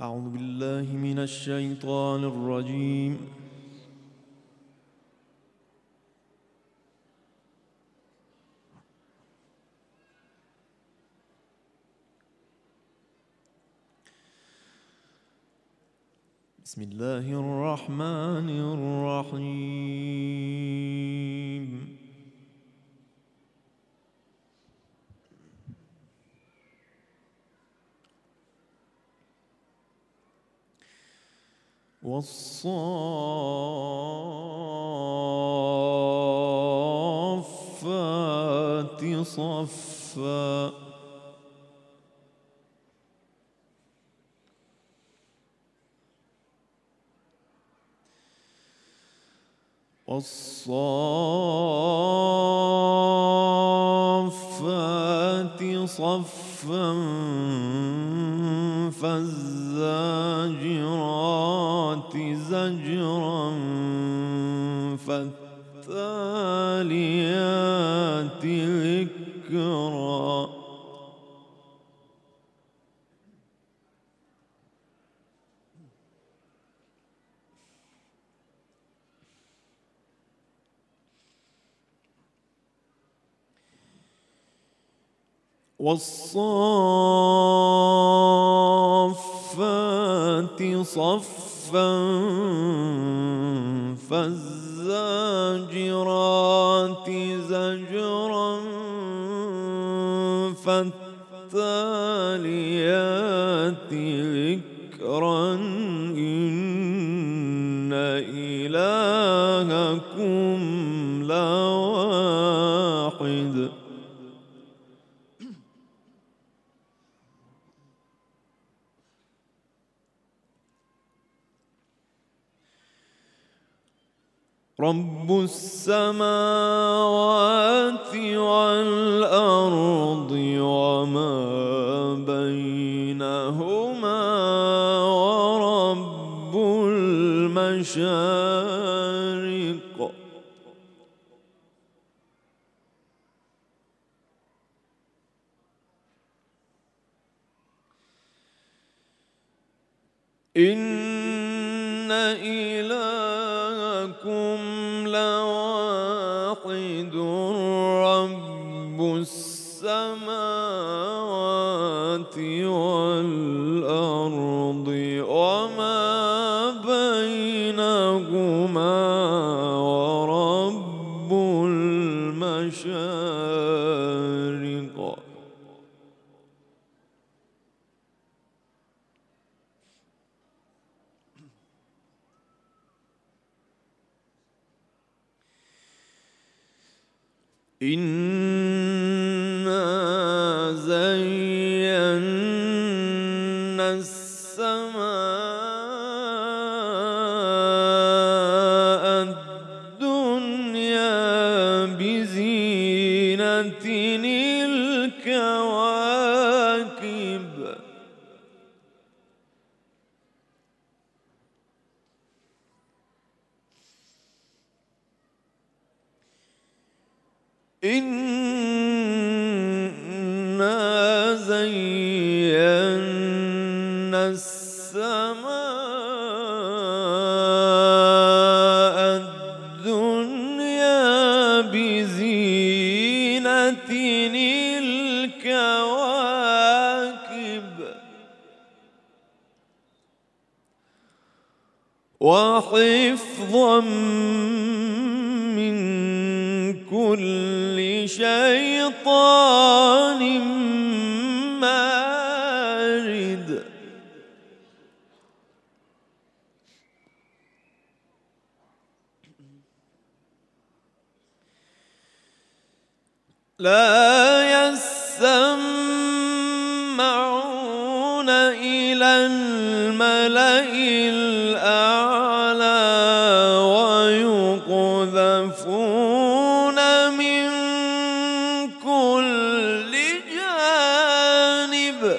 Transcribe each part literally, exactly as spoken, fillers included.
أعوذ بالله من الشيطان الرجيم. بسم الله الرحمن الرحيم. والصافات صفا والصافات صفا فالزاجرات زجرا فالتاليات ذكرا والصافات صفا فالزاجرات زجرا فالتاليات ذكرا إن إلهكم لواحد. رب السماوات والأرض وما بينهما ورب المشارق إن إلهكم لواحد رب السماوات والأرض وما بينهما ورب المشارق إنا زينا السماء الدنيا بزينة الكواكب إنا زينا السماء الدنيا بزينة الكواكب وحفظا من كل شيطان مارد. لا يسمعون إلى الملأ الأعلى ويقذفون من كل جانب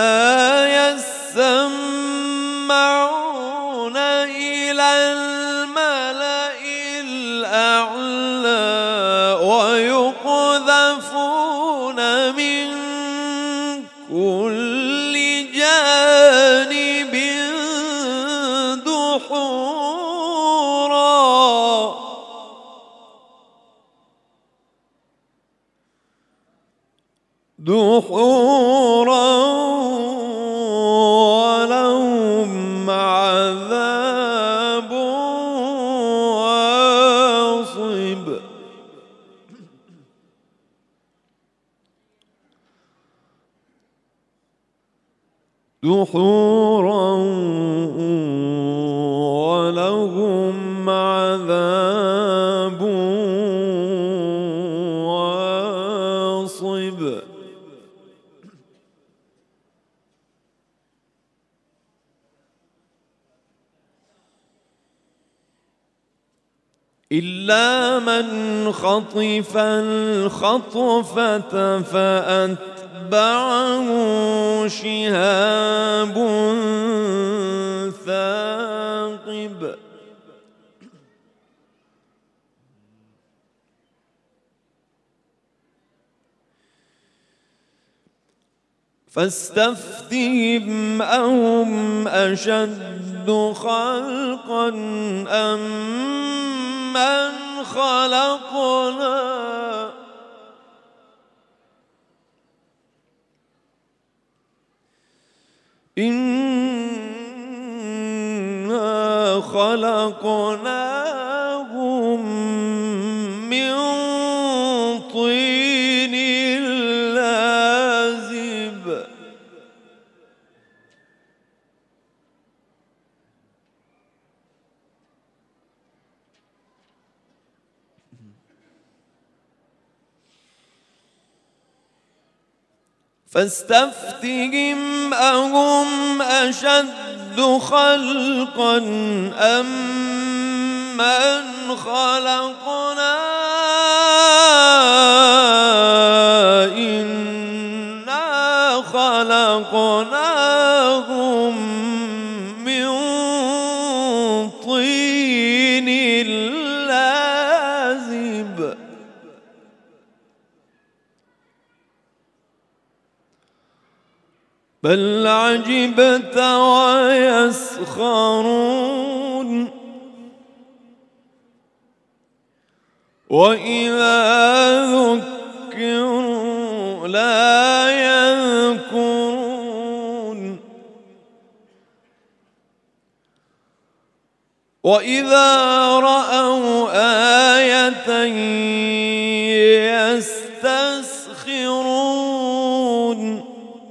لا يسمعون إلى الملأ الأعلى ويقذفون من كل جانب دحورا دحورا ولهم عذاب واصب دحورا ولهم عذاب واصب إلا من خطف الخطفة فأتبعه شهاب ثاقب فاستفتهم أهم أشد خلقا أم من خلقنا إنا خلقناهم من طين لازب فاستفتهم أهم أشد خلقا أم من خلقنا إنا خلقناهم من طين لازب بل عجبت ويسخرون وإذا ذكروا لا يذكرون وإذا رأوا آية يستسخرون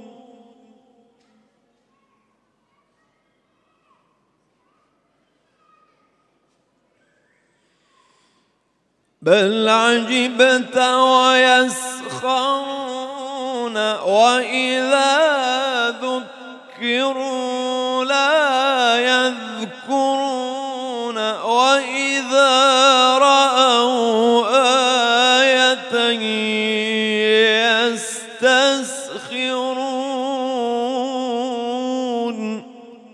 بل عجبت ويسخرون وإذا ذكروا لا يذكرون وإذا رأوا آية يستسخرون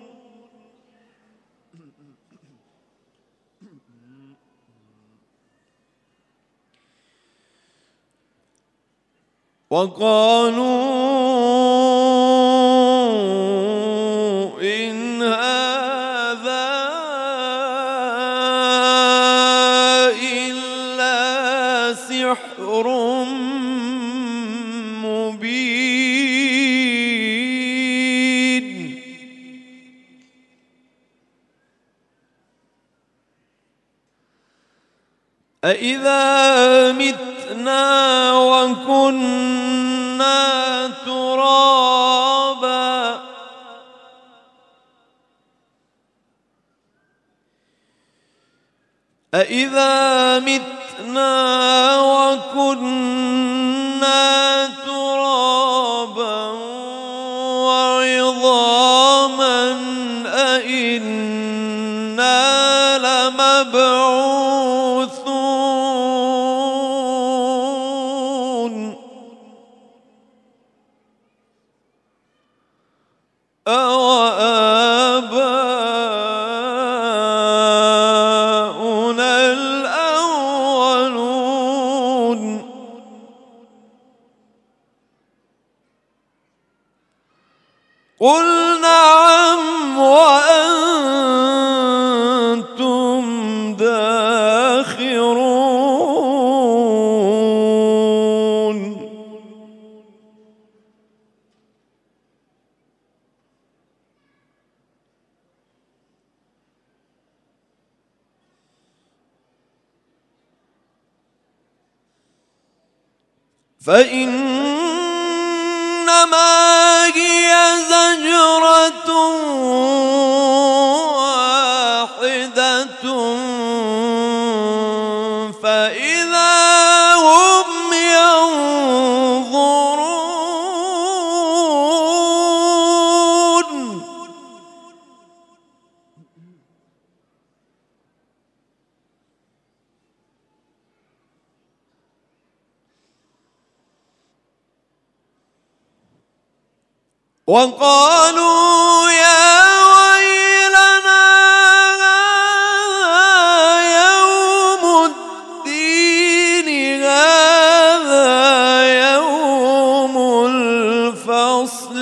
وقالوا إن هذا إلا سحر مبين أإذا متنا وكنا ترابا أإذا متنا وكنا ترابا وعظاما أإنا لمبعوثون أوآباؤنا الأولون قل نعم وأنتم داخرون فإنما هي زجرة واحدة فإذا هم ينظرون وقالوا يا ويلنا يوم الدين هذا يوم الفصل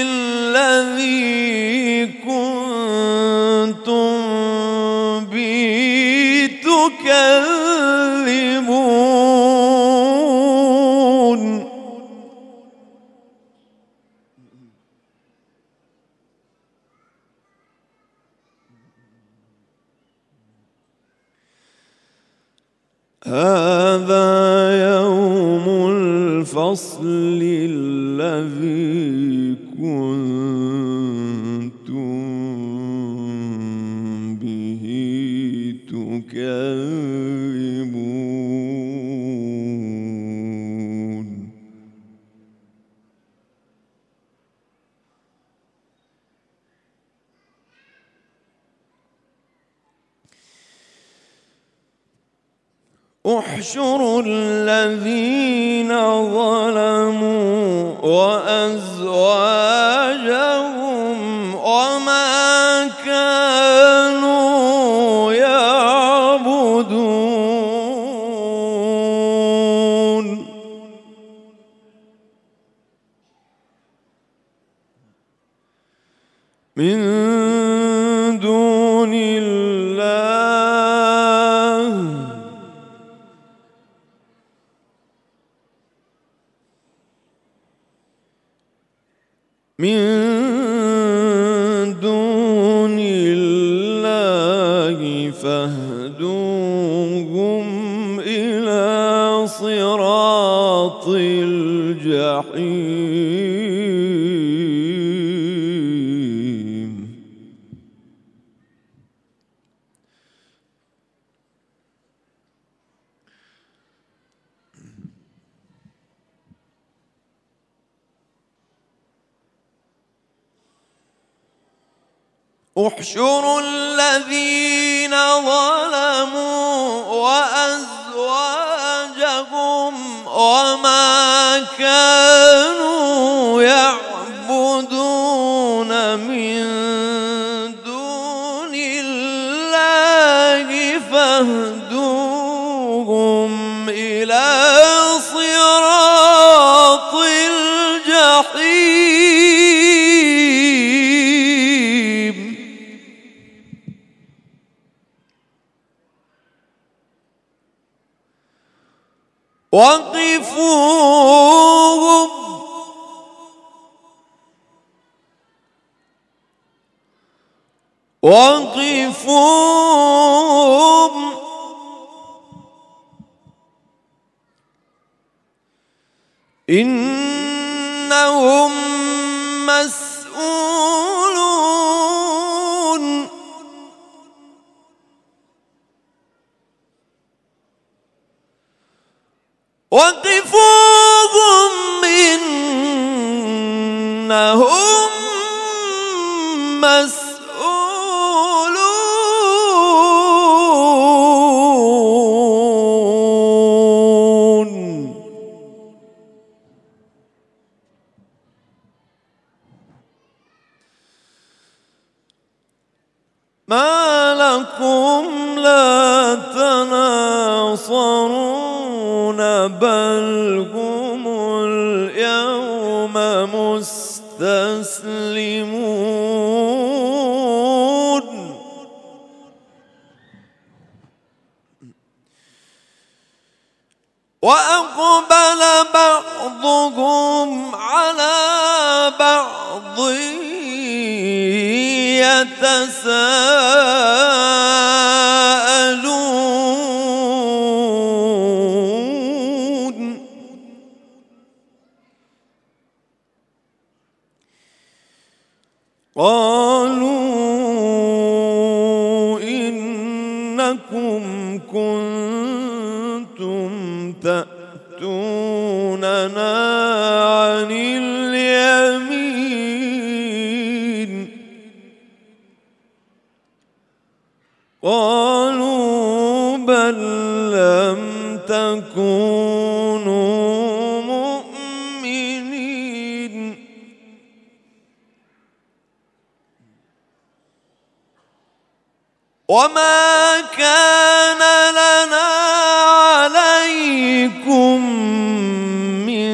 الذي كنتم به تكذبون هذا يوم الفصل الذي كنتم به تكذبون احشروا الذين ظلموا وأزواجهم وما كانوا يعبدون من دون الله من دون الله فاهدوهم إلى صراط الجحيم احشروا الذين ظلموا وأزواجهم وما كانوا يعبدون من دون الله فاهدوهم إلى صراط الجحيم وقفوهم وقفوهم إنهم مسؤولون وقفوهم إنهم مسؤولون ما لكم لا تناصرون بل هم اليوم مستسلمون وأقبل بعضهم على بعض يتساءلون قالوا إنكم كنتم تأتوننا عن اليمين قالوا بل لم تكونوا مؤمنين وما كان لنا عليكم من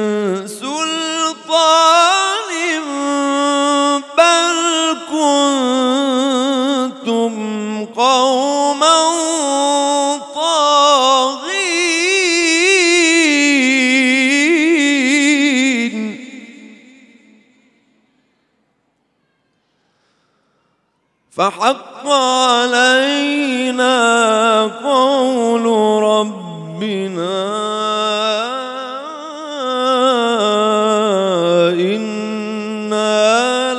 سلطان بل كنتم قوما طاغين فحق علينا قول ربنا إنا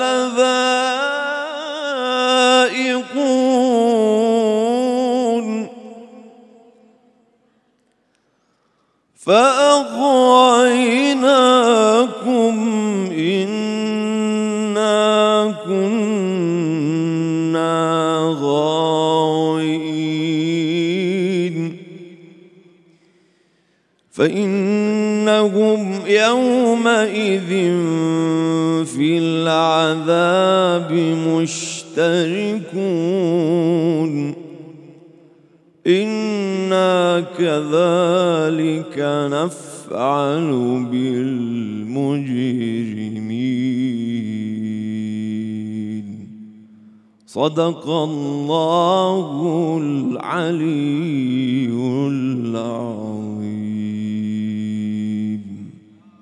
لذائقون فأغويناكم إنا كنا غاوين فإنهم يومئذ في العذاب مشتركون إنا كذلك نفعل بالمجرمين صدق الله العلي العظيم.